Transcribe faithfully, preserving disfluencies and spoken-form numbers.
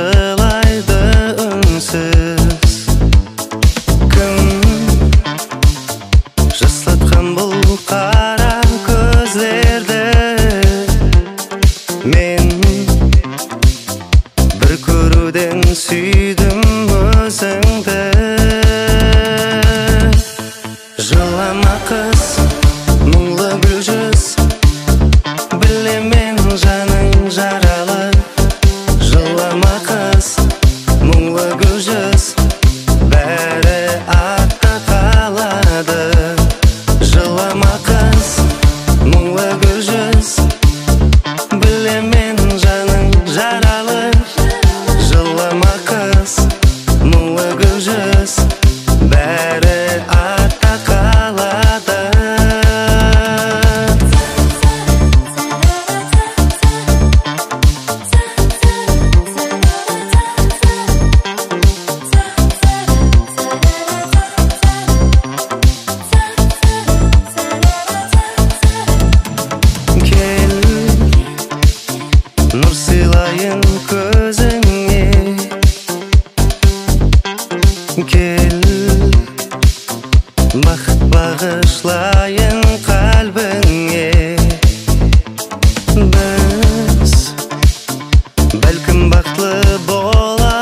жылайды үнсіз. Кім жасатқан бұл қара көздерді? Мен бір көруден сүйдім өзіңді. Жылама қыз, мұңлы гүл жүз, білемен жаның жаралы. Жылама қыз, мұңлы гүл жүз, бәрі артта қалады. Жылама қыз, мұңлы гүл жүз, білемен жаның жаралы. Жылама қыз, мұңлы гүл жүз, бәрі артта қалады. Кел, нұр сыйлайын көзіңе. Кел, бақыт бағышлайын қалбіңе. Біз бәлкім бақытлы бола